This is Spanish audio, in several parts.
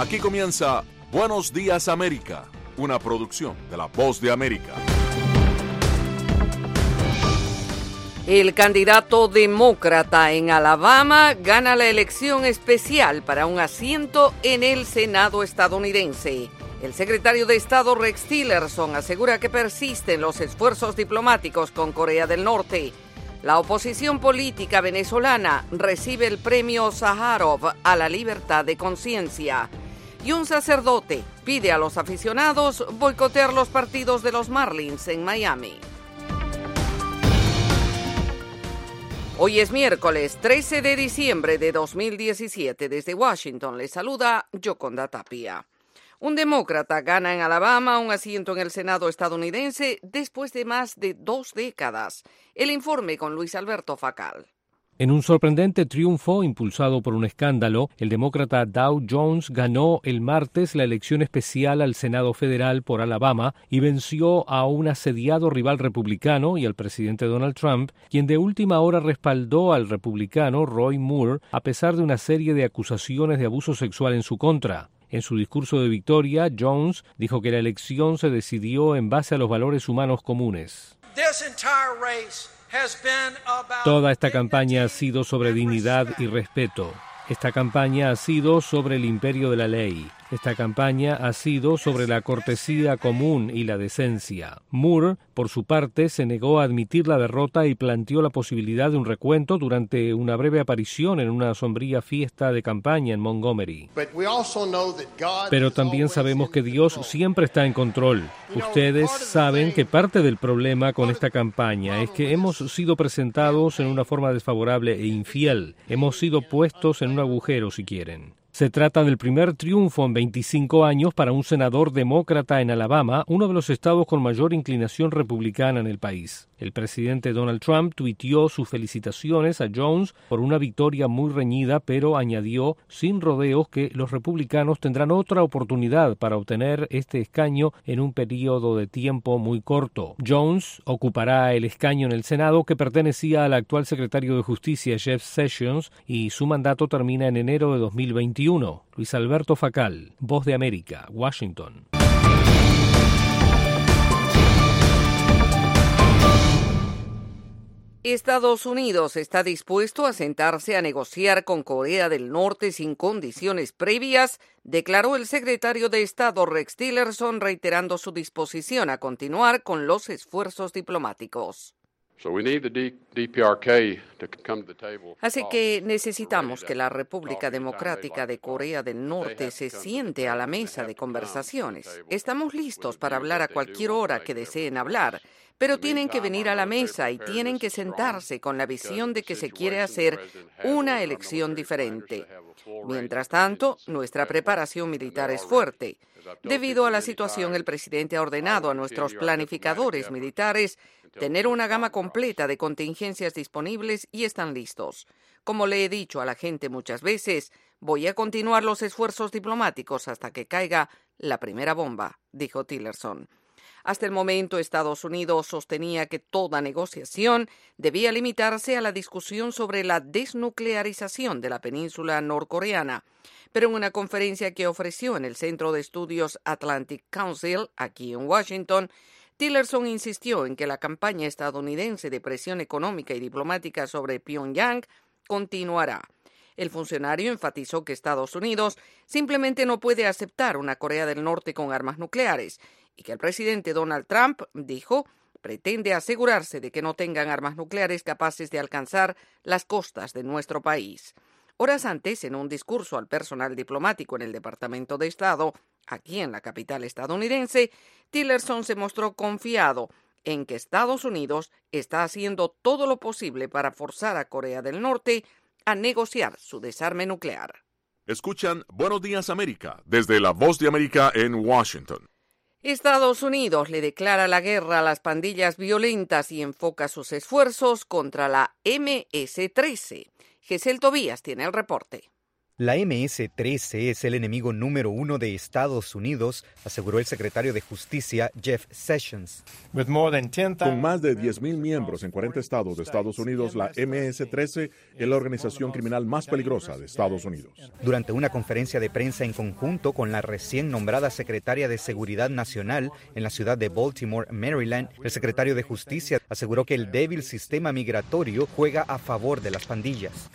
Aquí comienza Buenos Días América, una producción de La Voz de América. El candidato demócrata en Alabama gana la elección especial para un asiento en el Senado estadounidense. El secretario de Estado Rex Tillerson asegura que persisten los esfuerzos diplomáticos con Corea del Norte. La oposición política venezolana recibe el premio Sájarov a la libertad de conciencia. Y un sacerdote pide a los aficionados boicotear los partidos de los Marlins en Miami. Hoy es miércoles 13 de diciembre de 2017. Desde Washington les saluda Yoconda Tapia. Un demócrata gana en Alabama un asiento en el Senado estadounidense después de más de 2 décadas. El informe con Luis Alberto Facal. En un sorprendente triunfo impulsado por un escándalo, el demócrata Dow Jones ganó el martes la elección especial al Senado Federal por Alabama y venció a un asediado rival republicano y al presidente Donald Trump, quien de última hora respaldó al republicano Roy Moore a pesar de una serie de acusaciones de abuso sexual en su contra. En su discurso de victoria, Jones dijo que la elección se decidió en base a los valores humanos comunes. Toda esta campaña ha sido sobre dignidad y respeto. Esta campaña ha sido sobre el imperio de la ley. Esta campaña ha sido sobre la cortesía común y la decencia. Moore, por su parte, se negó a admitir la derrota y planteó la posibilidad de un recuento durante una breve aparición en una sombría fiesta de campaña en Montgomery. Pero también sabemos que Dios siempre está en control. Ustedes saben que parte del problema con esta campaña es que hemos sido presentados en una forma desfavorable e infiel. Hemos sido puestos en un agujero, si quieren. Se trata del primer triunfo en 25 años para un senador demócrata en Alabama, uno de los estados con mayor inclinación republicana en el país. El presidente Donald Trump tuiteó sus felicitaciones a Jones por una victoria muy reñida, pero añadió sin rodeos que los republicanos tendrán otra oportunidad para obtener este escaño en un periodo de tiempo muy corto. Jones ocupará el escaño en el Senado que pertenecía al actual secretario de Justicia Jeff Sessions y su mandato termina en enero de 2021. Luis Alberto Facal, Voz de América, Washington. Estados Unidos está dispuesto a sentarse a negociar con Corea del Norte sin condiciones previas, declaró el secretario de Estado Rex Tillerson, reiterando su disposición a continuar con los esfuerzos diplomáticos. Así que necesitamos que la República Democrática de Corea del Norte se siente a la mesa de conversaciones. Estamos listos para hablar a cualquier hora que deseen hablar, pero tienen que venir a la mesa y tienen que sentarse con la visión de que se quiere hacer una elección diferente. Mientras tanto, nuestra preparación militar es fuerte. Debido a la situación, el presidente ha ordenado a nuestros planificadores militares tener una gama completa de contingencias disponibles y están listos. Como le he dicho a la gente muchas veces, voy a continuar los esfuerzos diplomáticos hasta que caiga la primera bomba, dijo Tillerson. Hasta el momento, Estados Unidos sostenía que toda negociación debía limitarse a la discusión sobre la desnuclearización de la península norcoreana. Pero en una conferencia que ofreció en el Centro de Estudios Atlantic Council, aquí en Washington, Tillerson insistió en que la campaña estadounidense de presión económica y diplomática sobre Pyongyang continuará. El funcionario enfatizó que Estados Unidos simplemente no puede aceptar una Corea del Norte con armas nucleares y que el presidente Donald Trump, dijo, pretende asegurarse de que no tengan armas nucleares capaces de alcanzar las costas de nuestro país. Horas antes, en un discurso al personal diplomático en el Departamento de Estado, aquí en la capital estadounidense, Tillerson se mostró confiado en que Estados Unidos está haciendo todo lo posible para forzar a Corea del Norte a negociar su desarme nuclear. Escuchan Buenos Días América desde La Voz de América en Washington. Estados Unidos le declara la guerra a las pandillas violentas y enfoca sus esfuerzos contra la MS-13. Gesell Tobías tiene el reporte. La MS-13 es el enemigo número 1 de Estados Unidos, aseguró el secretario de Justicia Jeff Sessions. Con más de 10,000 miembros en 40 estados de Estados Unidos, la MS-13 es la organización criminal más peligrosa de Estados Unidos. Durante una conferencia de prensa en conjunto con la recién nombrada secretaria de Seguridad Nacional en la ciudad de Baltimore, Maryland, el secretario de Justicia aseguró que el débil sistema migratorio juega a favor de las pandillas.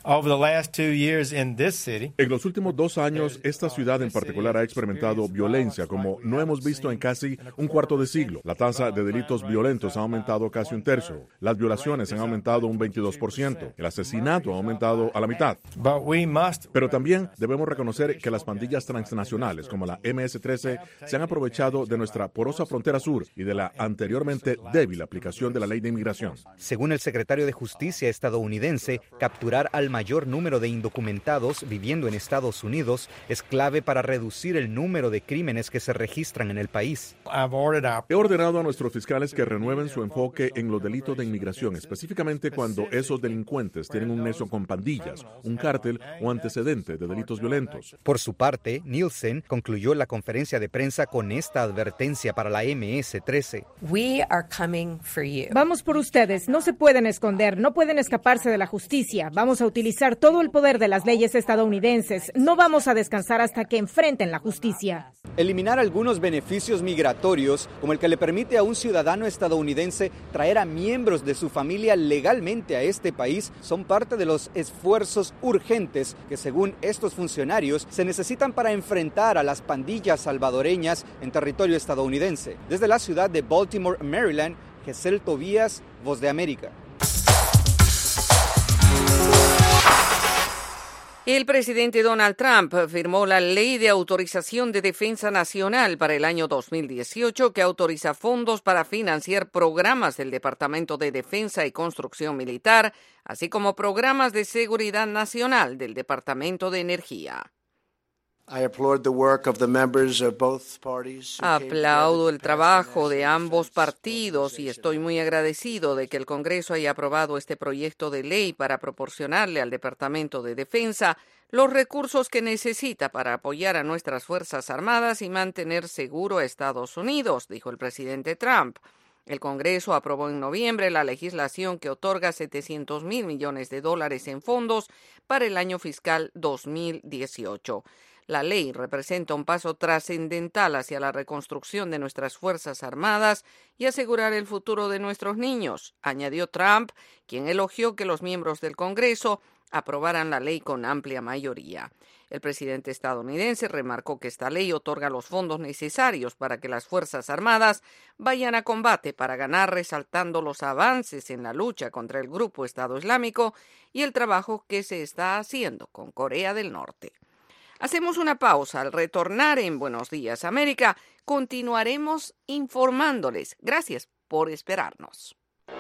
En los últimos 2 años, esta ciudad en particular ha experimentado violencia como no hemos visto en casi un cuarto de siglo. La tasa de delitos violentos ha aumentado casi 1/3. Las violaciones han aumentado un 22%. El asesinato ha aumentado a la mitad. Pero también debemos reconocer que las pandillas transnacionales como la MS-13 se han aprovechado de nuestra porosa frontera sur y de la anteriormente débil aplicación de la ley de inmigración. Según el secretario de Justicia estadounidense, capturar al mayor número de indocumentados viviendo en Estados Unidos es clave para reducir el número de crímenes que se registran en el país. He ordenado a nuestros fiscales que renueven su enfoque en los delitos de inmigración, específicamente cuando esos delincuentes tienen un nexo con pandillas, un cártel o antecedente de delitos violentos. Por su parte, Nielsen concluyó la conferencia de prensa con esta advertencia para la MS-13. Vamos por ustedes, no se pueden esconder, no pueden escaparse de la justicia. Vamos a utilizar todo el poder de las leyes estadounidenses. No vamos a descansar hasta que enfrenten la justicia. Eliminar algunos beneficios migratorios, como el que le permite a un ciudadano estadounidense traer a miembros de su familia legalmente a este país, son parte de los esfuerzos urgentes que, según estos funcionarios, se necesitan para enfrentar a las pandillas salvadoreñas en territorio estadounidense. Desde la ciudad de Baltimore, Maryland, Gesell Tobías, Voz de América. El presidente Donald Trump firmó la Ley de Autorización de Defensa Nacional para el año 2018 que autoriza fondos para financiar programas del Departamento de Defensa y Construcción Militar, así como programas de seguridad nacional del Departamento de Energía. Aplaudo el trabajo de ambos partidos y estoy muy agradecido de que el Congreso haya aprobado este proyecto de ley para proporcionarle al Departamento de Defensa los recursos que necesita para apoyar a nuestras Fuerzas Armadas y mantener seguro a Estados Unidos, dijo el presidente Trump. El Congreso aprobó en noviembre la legislación que otorga $700 mil millones en fondos para el año fiscal 2018. La ley representa un paso trascendental hacia la reconstrucción de nuestras Fuerzas Armadas y asegurar el futuro de nuestros niños, añadió Trump, quien elogió que los miembros del Congreso aprobaran la ley con amplia mayoría. El presidente estadounidense remarcó que esta ley otorga los fondos necesarios para que las Fuerzas Armadas vayan a combate para ganar, resaltando los avances en la lucha contra el grupo Estado Islámico y el trabajo que se está haciendo con Corea del Norte. Hacemos una pausa. Al retornar en Buenos Días América, continuaremos informándoles. Gracias por esperarnos.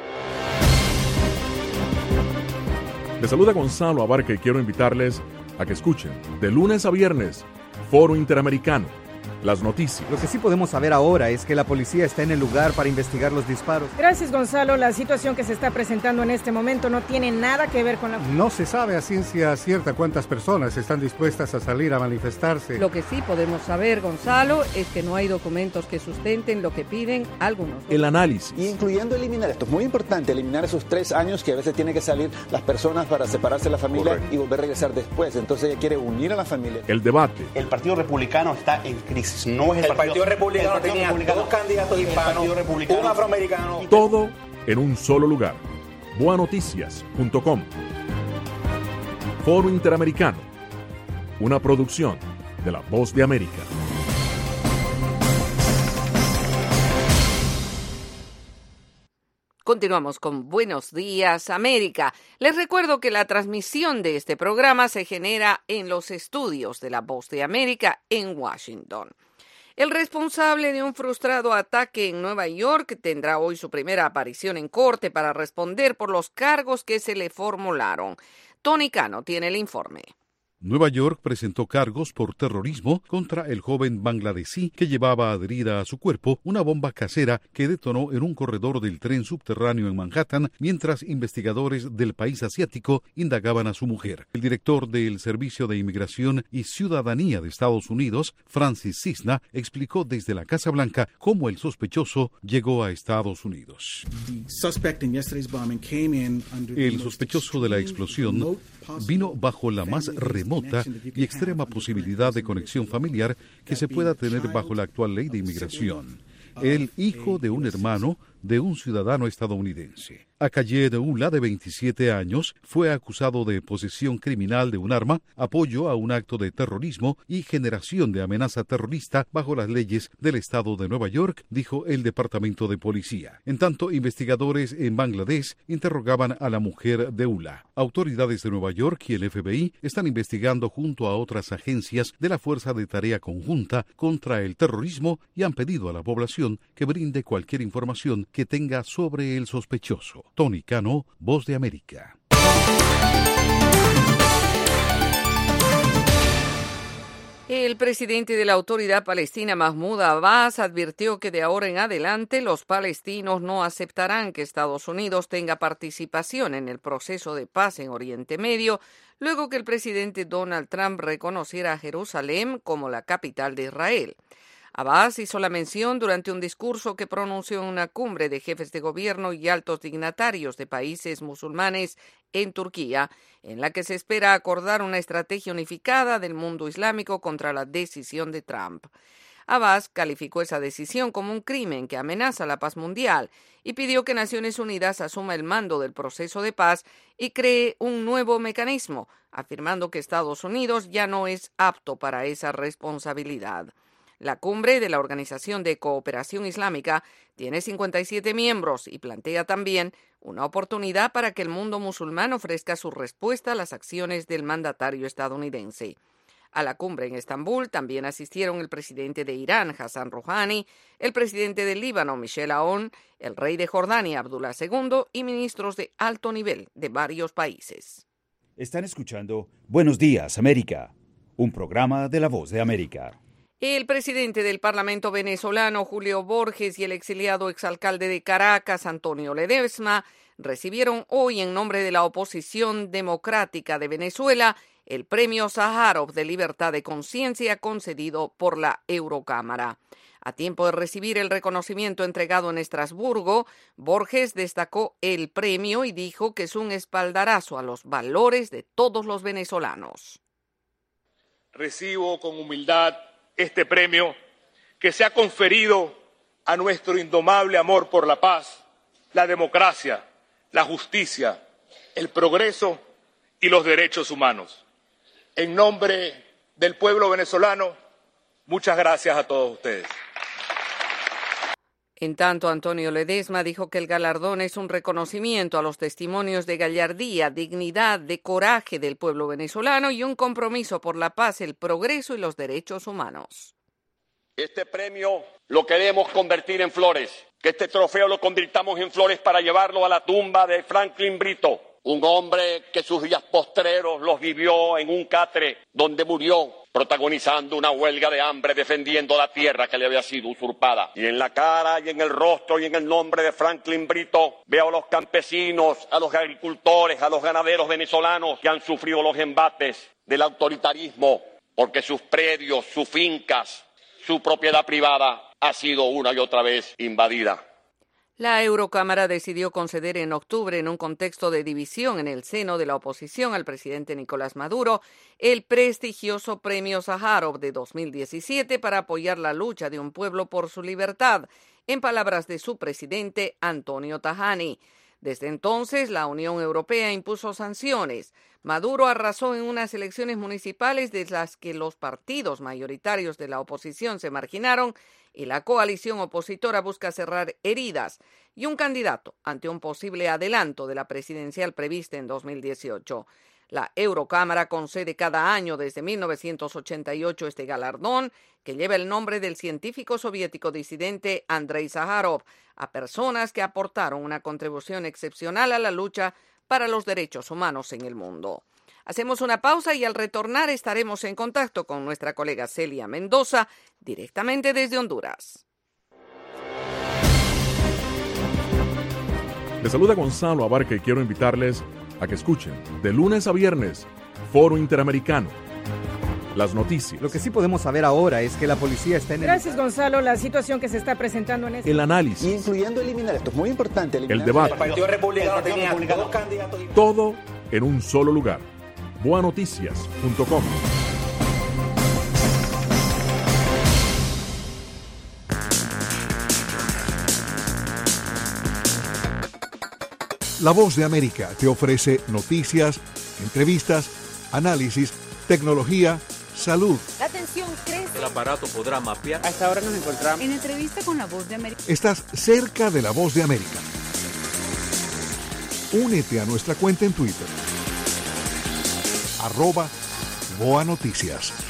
Les saluda Gonzalo Abarca y quiero invitarles a que escuchen de lunes a viernes Foro Interamericano. Las noticias. Lo que sí podemos saber ahora es que la policía está en el lugar para investigar los disparos. Gracias, Gonzalo. La situación que se está presentando en este momento no tiene nada que ver con la... No se sabe a ciencia cierta cuántas personas están dispuestas a salir a manifestarse. Lo que sí podemos saber, Gonzalo, es que no hay documentos que sustenten lo que piden algunos. El análisis. Incluyendo eliminar, esto es muy importante, eliminar esos 3 años que a veces tienen que salir las personas para separarse de la familia. Correcto. Y volver a regresar después. Entonces ella quiere unir a la familia. El debate. El Partido Republicano está en crisis. No es el Partido Republicano tenía 2 candidatos hispanos, un afroamericano. Todo en un solo lugar. Boanoticias.com. Foro Interamericano. Una producción de La Voz de América. Continuamos con Buenos Días América. Les recuerdo que la transmisión de este programa se genera en los estudios de La Voz de América en Washington. El responsable de un frustrado ataque en Nueva York tendrá hoy su primera aparición en corte para responder por los cargos que se le formularon. Tony Cano tiene el informe. Nueva York presentó cargos por terrorismo contra el joven bangladesí que llevaba adherida a su cuerpo una bomba casera que detonó en un corredor del tren subterráneo en Manhattan mientras investigadores del país asiático indagaban a su mujer. El director del Servicio de Inmigración y Ciudadanía de Estados Unidos, Francis Cisna, explicó desde la Casa Blanca cómo el sospechoso llegó a Estados Unidos. El sospechoso de la explosión vino bajo la más remota y extrema posibilidad de conexión familiar que se pueda tener bajo la actual ley de inmigración. El hijo de un hermano de un ciudadano estadounidense. Akayed Ullah, de 27 años, fue acusado de posesión criminal de un arma, apoyo a un acto de terrorismo y generación de amenaza terrorista bajo las leyes del estado de Nueva York, dijo el Departamento de Policía. En tanto, investigadores en Bangladesh interrogaban a la mujer de Ullah. Autoridades de Nueva York y el FBI están investigando junto a otras agencias de la Fuerza de Tarea Conjunta contra el Terrorismo y han pedido a la población que brinde cualquier información que tenga sobre el sospechoso. Tony Cano, Voz de América. El presidente de la Autoridad Palestina, Mahmoud Abbas, advirtió que de ahora en adelante los palestinos no aceptarán que Estados Unidos tenga participación en el proceso de paz en Oriente Medio, luego que el presidente Donald Trump reconociera a Jerusalén como la capital de Israel. Abbas hizo la mención durante un discurso que pronunció en una cumbre de jefes de gobierno y altos dignatarios de países musulmanes en Turquía, en la que se espera acordar una estrategia unificada del mundo islámico contra la decisión de Trump. Abbas calificó esa decisión como un crimen que amenaza la paz mundial y pidió que Naciones Unidas asuma el mando del proceso de paz y cree un nuevo mecanismo, afirmando que Estados Unidos ya no es apto para esa responsabilidad. La cumbre de la Organización de Cooperación Islámica tiene 57 miembros y plantea también una oportunidad para que el mundo musulmán ofrezca su respuesta a las acciones del mandatario estadounidense. A la cumbre en Estambul también asistieron el presidente de Irán, Hassan Rouhani, el presidente del Líbano, Michel Aoun, el rey de Jordania, Abdullah II, y ministros de alto nivel de varios países. Están escuchando Buenos Días, América, un programa de La Voz de América. El presidente del Parlamento venezolano, Julio Borges, y el exiliado exalcalde de Caracas, Antonio Ledesma, recibieron hoy en nombre de la oposición democrática de Venezuela el Premio Sájarov de Libertad de Conciencia concedido por la Eurocámara. A tiempo de recibir el reconocimiento entregado en Estrasburgo, Borges destacó el premio y dijo que es un espaldarazo a los valores de todos los venezolanos. Recibo con humildad este premio que se ha conferido a nuestro indomable amor por la paz, la democracia, la justicia, el progreso y los derechos humanos. En nombre del pueblo venezolano, muchas gracias a todos ustedes. En tanto, Antonio Ledesma dijo que el galardón es un reconocimiento a los testimonios de gallardía, dignidad, de coraje del pueblo venezolano y un compromiso por la paz, el progreso y los derechos humanos. Este premio lo queremos convertir en flores, que este trofeo lo convirtamos en flores para llevarlo a la tumba de Franklin Brito, un hombre que sus días postreros los vivió en un catre donde murió protagonizando una huelga de hambre defendiendo la tierra que le había sido usurpada. Y en la cara y en el rostro y en el nombre de Franklin Brito veo a los campesinos, a los agricultores, a los ganaderos venezolanos que han sufrido los embates del autoritarismo porque sus predios, sus fincas, su propiedad privada ha sido una y otra vez invadida. La Eurocámara decidió conceder en octubre, en un contexto de división en el seno de la oposición al presidente Nicolás Maduro, el prestigioso Premio Sájarov de 2017 para apoyar la lucha de un pueblo por su libertad, en palabras de su presidente Antonio Tajani. Desde entonces, la Unión Europea impuso sanciones. Maduro arrasó en unas elecciones municipales de las que los partidos mayoritarios de la oposición se marginaron y la coalición opositora busca cerrar heridas y un candidato ante un posible adelanto de la presidencial prevista en 2018. La Eurocámara concede cada año desde 1988 este galardón, que lleva el nombre del científico soviético disidente Andrei Sájarov, a personas que aportaron una contribución excepcional a la lucha para los derechos humanos en el mundo. Hacemos una pausa y al retornar estaremos en contacto con nuestra colega Celia Mendoza, directamente desde Honduras. Les saluda Gonzalo Abarca y quiero invitarles a que escuchen de lunes a viernes Foro Interamericano. Las noticias. Lo que sí podemos saber ahora es que la policía está en Gracias, Gonzalo. La situación que se está presentando en el análisis. Incluyendo eliminar, esto es muy importante. El debate. El Partido Republicano tenía dos candidatos. Todo en un solo lugar. Boanoticias.com. La Voz de América te ofrece noticias, entrevistas, análisis, tecnología, salud. La tensión crece. El aparato podrá mapear. A esta hora nos encontramos en entrevista con La Voz de América. Estás cerca de La Voz de América. Únete a nuestra cuenta en Twitter. @BoaNoticias.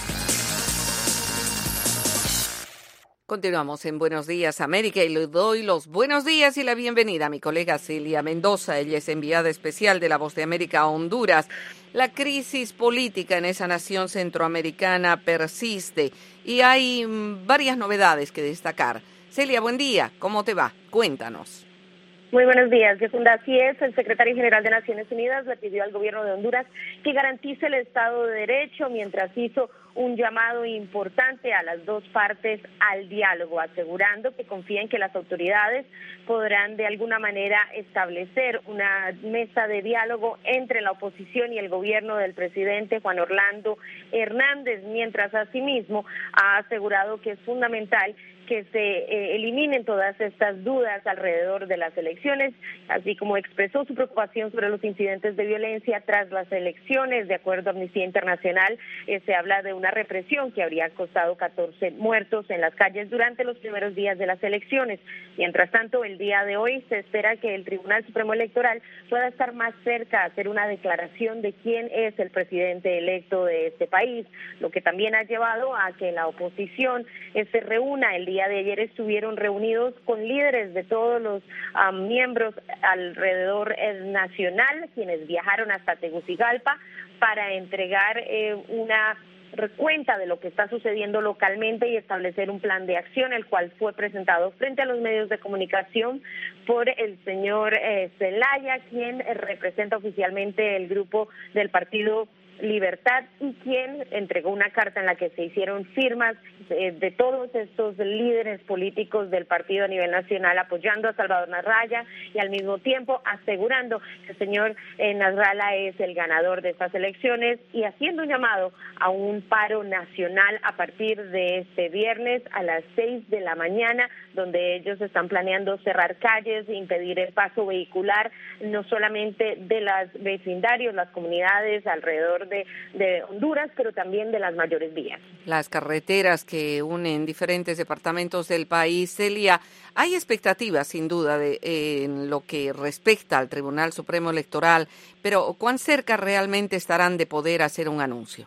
Continuamos en Buenos Días América y le doy los buenos días y la bienvenida a mi colega Celia Mendoza. Ella es enviada especial de La Voz de América a Honduras. La crisis política en esa nación centroamericana persiste y hay varias novedades que destacar. Celia, buen día. ¿Cómo te va? Cuéntanos. Muy buenos días, Yefunda. Así es, el secretario general de Naciones Unidas le pidió al gobierno de Honduras que garantice el Estado de Derecho mientras hizo un llamado importante a las dos partes al diálogo, asegurando que confía en que las autoridades podrán de alguna manera establecer una mesa de diálogo entre la oposición y el gobierno del presidente Juan Orlando Hernández, mientras asimismo ha asegurado que es fundamental que se eliminen todas estas dudas alrededor de las elecciones, así como expresó su preocupación sobre los incidentes de violencia tras las elecciones. De acuerdo a Amnistía Internacional, se habla de una represión que habría costado 14 muertos en las calles durante los primeros días de las elecciones. Mientras tanto, el día de hoy se espera que el Tribunal Supremo Electoral pueda estar más cerca a hacer una declaración de quién es el presidente electo de este país, lo que también ha llevado a que la oposición se reúna. El día de ayer estuvieron reunidos con líderes de todos los miembros alrededor nacional, quienes viajaron hasta Tegucigalpa para entregar una cuenta de lo que está sucediendo localmente y establecer un plan de acción, el cual fue presentado frente a los medios de comunicación por el señor Zelaya, quien representa oficialmente el grupo del Partido Libertad y quien entregó una carta en la que se hicieron firmas de todos estos líderes políticos del partido a nivel nacional apoyando a Salvador Nasralla y al mismo tiempo asegurando que el señor Nasralla es el ganador de estas elecciones y haciendo un llamado a un paro nacional a partir de este viernes a las 6 de la mañana, donde ellos están planeando cerrar calles e impedir el paso vehicular, no solamente de los vecindarios, las comunidades alrededor de Honduras, pero también de las mayores vías. Las carreteras que unen diferentes departamentos del país. Celia, hay expectativas sin duda en lo que respecta al Tribunal Supremo Electoral, pero ¿cuán cerca realmente estarán de poder hacer un anuncio?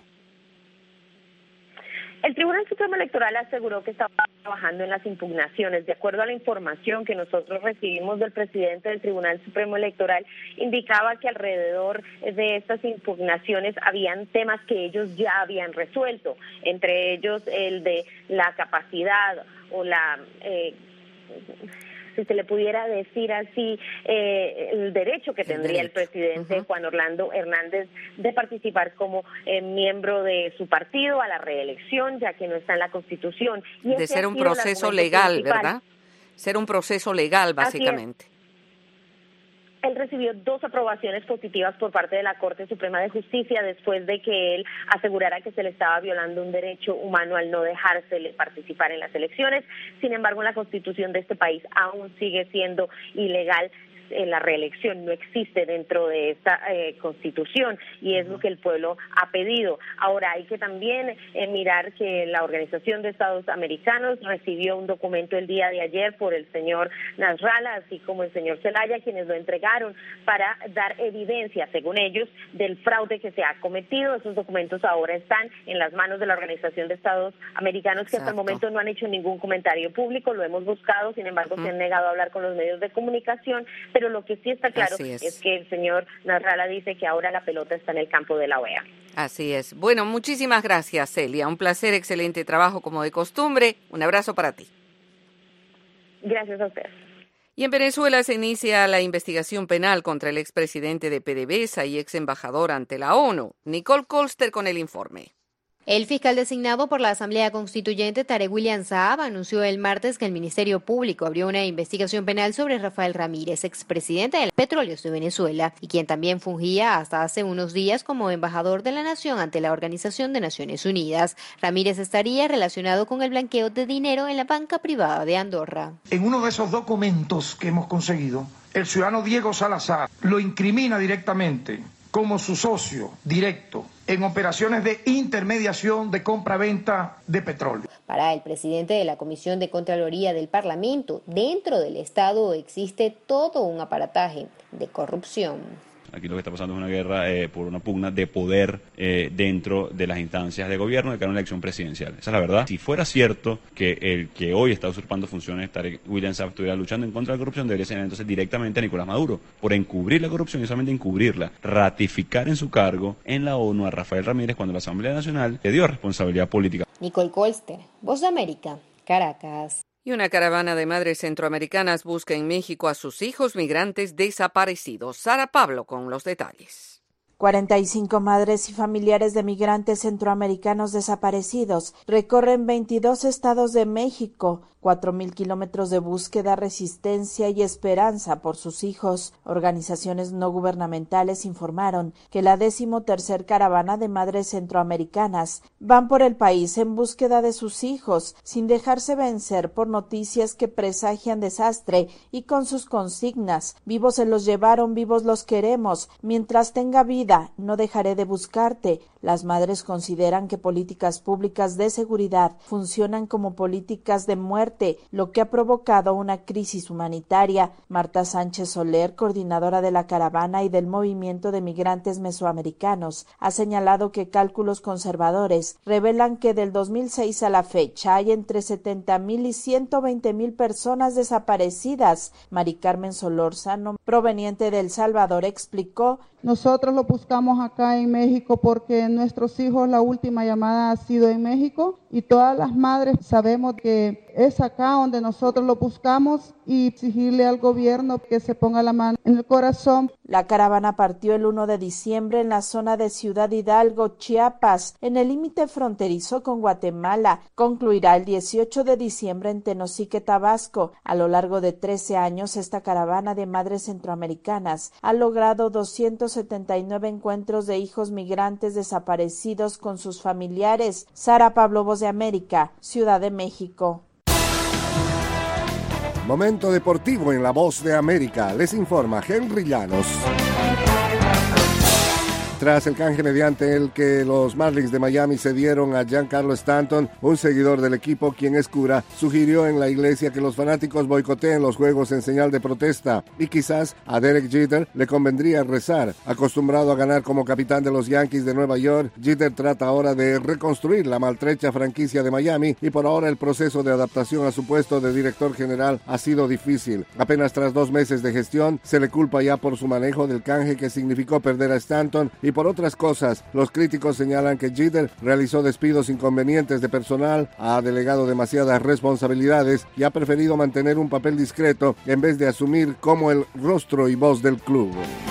El Tribunal Supremo Electoral aseguró que estaba trabajando en las impugnaciones. De acuerdo a la información que nosotros recibimos del presidente del Tribunal Supremo Electoral, indicaba que alrededor de estas impugnaciones habían temas que ellos ya habían resuelto, entre ellos el de la capacidad o la si se le pudiera decir así, el derecho que tendría el presidente Juan Orlando Hernández de participar como miembro de su partido a la reelección, ya que no está en la Constitución. Y de ser un proceso legal, ¿verdad? Ser un proceso legal, básicamente. Él recibió 2 aprobaciones positivas por parte de la Corte Suprema de Justicia después de que él asegurara que se le estaba violando un derecho humano al no dejársele participar en las elecciones. Sin embargo, en la Constitución de este país aún sigue siendo ilegal. La reelección no existe dentro de esta Constitución y es lo que el pueblo ha pedido. Ahora hay que también mirar que la Organización de Estados Americanos recibió un documento el día de ayer por el señor Nasralla, así como el señor Zelaya, quienes lo entregaron para dar evidencia, según ellos, del fraude que se ha cometido. Esos documentos ahora están en las manos de la Organización de Estados Americanos, que hasta el momento no han hecho ningún comentario público. Lo hemos buscado, sin embargo, se han negado a hablar con los medios de comunicación, pero pero lo que sí está claro es que el señor Nasrallah dice que ahora la pelota está en el campo de la OEA. Así es. Bueno, muchísimas gracias, Celia. Un placer, excelente trabajo como de costumbre. Un abrazo para ti. Gracias a usted. Y en Venezuela se inicia la investigación penal contra el expresidente de PDVSA y ex embajador ante la ONU. Nicole Colster con el informe. El fiscal designado por la Asamblea Constituyente, Tarek William Saab, anunció el martes que el Ministerio Público abrió una investigación penal sobre Rafael Ramírez, expresidente de Petróleos de Venezuela, y quien también fungía hasta hace unos días como embajador de la nación ante la Organización de Naciones Unidas. Ramírez estaría relacionado con el blanqueo de dinero en la banca privada de Andorra. En uno de esos documentos que hemos conseguido, el ciudadano Diego Salazar lo incrimina directamente como su socio directo en operaciones de intermediación de compra-venta de petróleo. Para el presidente de la Comisión de Contraloría del Parlamento, dentro del Estado existe todo un aparataje de corrupción. Aquí lo que está pasando es una guerra por una pugna de poder dentro de las instancias de gobierno de cara a una elección presidencial. Esa es la verdad. Si fuera cierto que el que hoy está usurpando funciones, Tarek William Saab, estuviera luchando en contra de la corrupción, debería ser entonces directamente a Nicolás Maduro por encubrir la corrupción y solamente encubrirla, ratificar en su cargo en la ONU a Rafael Ramírez cuando la Asamblea Nacional le dio responsabilidad política. Nicole Colster, Voz de América, Caracas. Y una caravana de madres centroamericanas busca en México a sus hijos migrantes desaparecidos. Sara Pablo con los detalles. 45 madres y familiares de migrantes centroamericanos desaparecidos recorren 22 estados de México, 4.000 kilómetros de búsqueda, resistencia y esperanza por sus hijos. Organizaciones no gubernamentales informaron que la 13ª caravana de madres centroamericanas van por el país en búsqueda de sus hijos, sin dejarse vencer por noticias que presagian desastre y con sus consignas: vivos se los llevaron, vivos los queremos, mientras tenga vida, no dejaré de buscarte. Las madres consideran que políticas públicas de seguridad funcionan como políticas de muerte, lo que ha provocado una crisis humanitaria. Marta Sánchez Soler, coordinadora de la caravana y del movimiento de migrantes mesoamericanos, ha señalado que cálculos conservadores revelan que del 2006 a la fecha hay entre 70,000 y 120,000 personas desaparecidas. Mari Carmen Solórzano, proveniente de El Salvador, explicó: nosotros lo buscamos acá en México porque nuestros hijos, la última llamada ha sido en México, y todas las madres sabemos que es acá donde nosotros lo buscamos, y exigirle al gobierno que se ponga la mano en el corazón. La caravana partió el 1 de diciembre en la zona de Ciudad Hidalgo, Chiapas, en el límite fronterizo con Guatemala. Concluirá el 18 de diciembre en Tenosique, Tabasco. A lo largo de 13 años, esta caravana de madres centroamericanas ha logrado 279 encuentros de hijos migrantes desaparecidos con sus familiares. Sara Pablo, Voz de América, Ciudad de México. Momento deportivo en La Voz de América. Les informa Henry Llanos. Tras el canje mediante el que los Marlins de Miami cedieron a Giancarlo Stanton, un seguidor del equipo, quien es cura, sugirió en la iglesia que los fanáticos boicoteen los juegos en señal de protesta, y quizás a Derek Jeter le convendría rezar. Acostumbrado a ganar como capitán de los Yankees de Nueva York, Jeter trata ahora de reconstruir la maltrecha franquicia de Miami, y por ahora el proceso de adaptación a su puesto de director general ha sido difícil. Apenas tras 2 meses de gestión, se le culpa ya por su manejo del canje que significó perder a Stanton, y por otras cosas. Los críticos señalan que Jeter realizó despidos inconvenientes de personal, ha delegado demasiadas responsabilidades y ha preferido mantener un papel discreto en vez de asumir como el rostro y voz del club.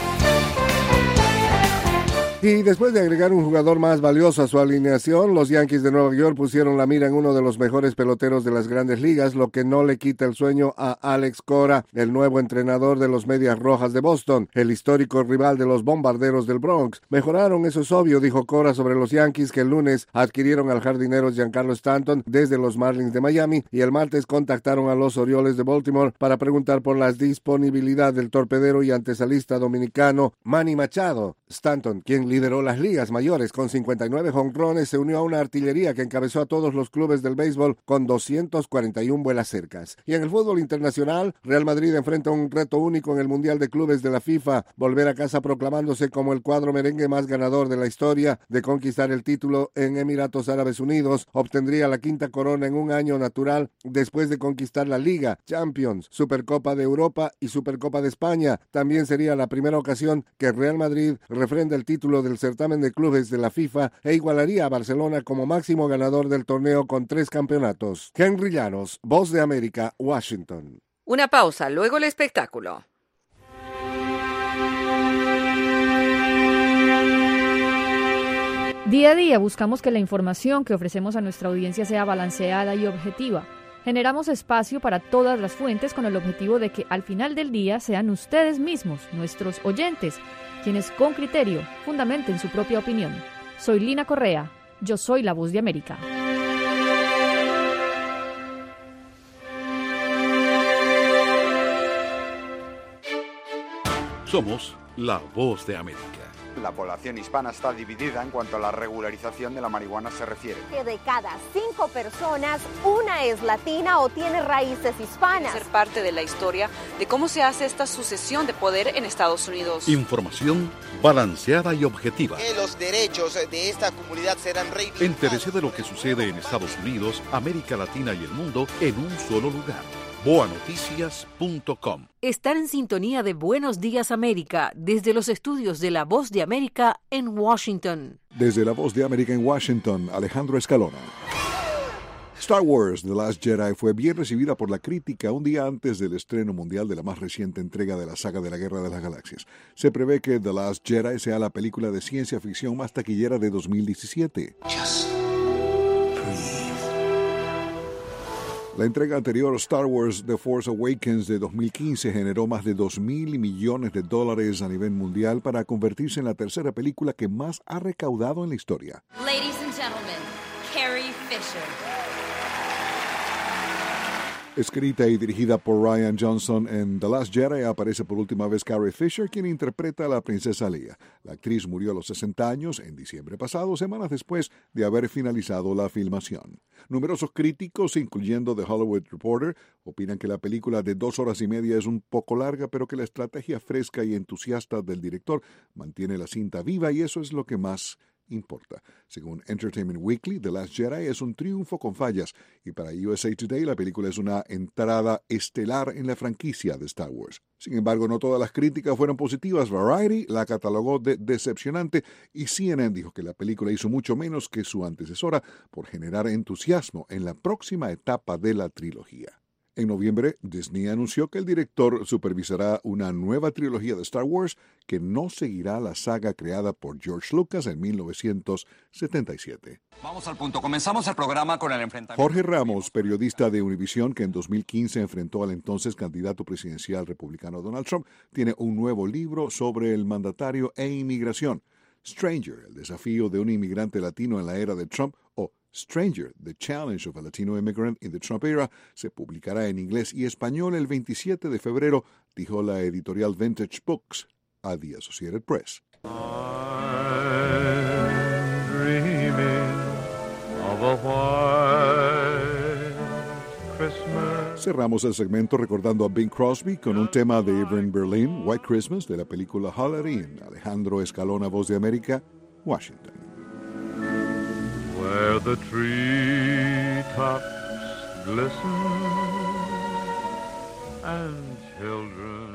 Y después de agregar un jugador más valioso a su alineación, los Yankees de Nueva York pusieron la mira en uno de los mejores peloteros de las Grandes Ligas, lo que no le quita el sueño a Alex Cora, el nuevo entrenador de los Medias Rojas de Boston, el histórico rival de los Bombarderos del Bronx. Mejoraron, eso es obvio, dijo Cora sobre los Yankees, que el lunes adquirieron al jardinero Giancarlo Stanton desde los Marlins de Miami, y el martes contactaron a los Orioles de Baltimore para preguntar por la disponibilidad del torpedero y antesalista dominicano Manny Machado. Stanton, quien lideró las ligas mayores con 59 jonrones, se unió a una artillería que encabezó a todos los clubes del béisbol con 241 vuelas cercas. Y en el fútbol internacional, Real Madrid enfrenta un reto único en el Mundial de Clubes de la FIFA, volver a casa proclamándose como el cuadro merengue más ganador de la historia. De conquistar el título en Emiratos Árabes Unidos, obtendría la quinta corona en un año natural después de conquistar la Liga, Champions, Supercopa de Europa y Supercopa de España. También sería la primera ocasión que Real Madrid refrenda el título del certamen de clubes de la FIFA e igualaría a Barcelona como máximo ganador del torneo con 3 campeonatos. Henry Llanos, Voz de América, Washington. Una pausa, luego el espectáculo. Día a día buscamos que la información que ofrecemos a nuestra audiencia sea balanceada y objetiva. Generamos espacio para todas las fuentes con el objetivo de que al final del día sean ustedes mismos, nuestros oyentes, quienes con criterio fundamenten su propia opinión. Soy Lina Correa, yo soy la Voz de América. Somos la Voz de América. La población hispana está dividida en cuanto a la regularización de la marihuana se refiere. Que de cada 5 personas, una es latina o tiene raíces hispanas. Ser parte de la historia de cómo se hace esta sucesión de poder en Estados Unidos. Información balanceada y objetiva. Que los derechos de esta comunidad serán reivindicados. Entérese de lo que sucede en Estados Unidos, América Latina y el mundo en un solo lugar. boanoticias.com. Están en sintonía de Buenos Días América desde los estudios de La Voz de América en Washington. Desde La Voz de América en Washington, Alejandro Escalona. Star Wars The Last Jedi fue bien recibida por la crítica un día antes del estreno mundial de la más reciente entrega de la saga de la Guerra de las Galaxias. Se prevé que The Last Jedi sea la película de ciencia ficción más taquillera de 2017. La entrega anterior, Star Wars The Force Awakens de 2015, generó más de $2,000 millones a nivel mundial para convertirse en la tercera película que más ha recaudado en la historia. Ladies and gentlemen, Carrie Fisher. Escrita y dirigida por Rian Johnson, en The Last Jedi aparece por última vez Carrie Fisher, quien interpreta a la princesa Leia. La actriz murió a los 60 años en diciembre pasado, semanas después de haber finalizado la filmación. Numerosos críticos, incluyendo The Hollywood Reporter, opinan que la película de 2 horas y media es un poco larga, pero que la estrategia fresca y entusiasta del director mantiene la cinta viva, y eso es lo que más importa. Según Entertainment Weekly, The Last Jedi es un triunfo con fallas, y para USA Today la película es una entrada estelar en la franquicia de Star Wars. Sin embargo, no todas las críticas fueron positivas. Variety la catalogó de decepcionante, y CNN dijo que la película hizo mucho menos que su antecesora por generar entusiasmo en la próxima etapa de la trilogía. En noviembre, Disney anunció que el director supervisará una nueva trilogía de Star Wars que no seguirá la saga creada por George Lucas en 1977. Vamos al punto. Comenzamos el programa con el enfrentamiento. Jorge Ramos, periodista de Univision que en 2015 enfrentó al entonces candidato presidencial republicano Donald Trump, tiene un nuevo libro sobre el mandatario e inmigración. Stranger, el desafío de un inmigrante latino en la era de Trump, o Stranger, The Challenge of a Latino Immigrant in the Trump Era, se publicará en inglés y español el 27 de febrero, dijo la editorial Vintage Books a The Associated Press. Cerramos el segmento recordando a Bing Crosby con un tema de Irving Berlin, White Christmas, de la película Halloween. Alejandro Escalona, Voz de América, Washington. Where the treetops glisten and children.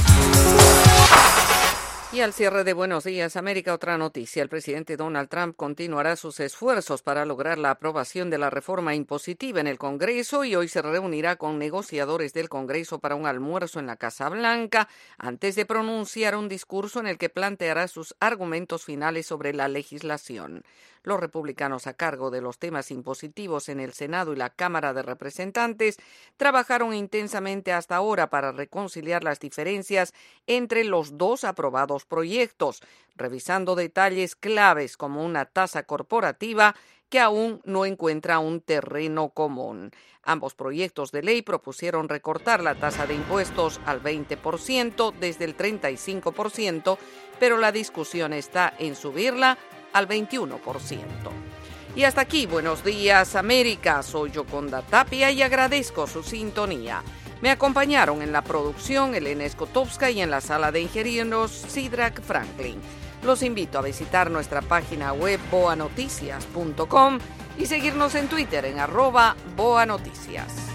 Y al cierre de Buenos Días América, otra noticia. El presidente Donald Trump continuará sus esfuerzos para lograr la aprobación de la reforma impositiva en el Congreso y hoy se reunirá con negociadores del Congreso para un almuerzo en la Casa Blanca antes de pronunciar un discurso en el que planteará sus argumentos finales sobre la legislación. Los republicanos a cargo de los temas impositivos en el Senado y la Cámara de Representantes trabajaron intensamente hasta ahora para reconciliar las diferencias entre los dos aprobados ambos proyectos, revisando detalles claves como una tasa corporativa que aún no encuentra un terreno común. Ambos proyectos de ley propusieron recortar la tasa de impuestos al 20% desde el 35%, pero la discusión está en subirla al 21%. Y hasta aquí, Buenos Días América. Soy Yoconda Tapia y agradezco su sintonía. Me acompañaron en la producción Elena Skotowska y en la sala de ingenieros Sidrak Franklin. Los invito a visitar nuestra página web boanoticias.com y seguirnos en Twitter en @boanoticias.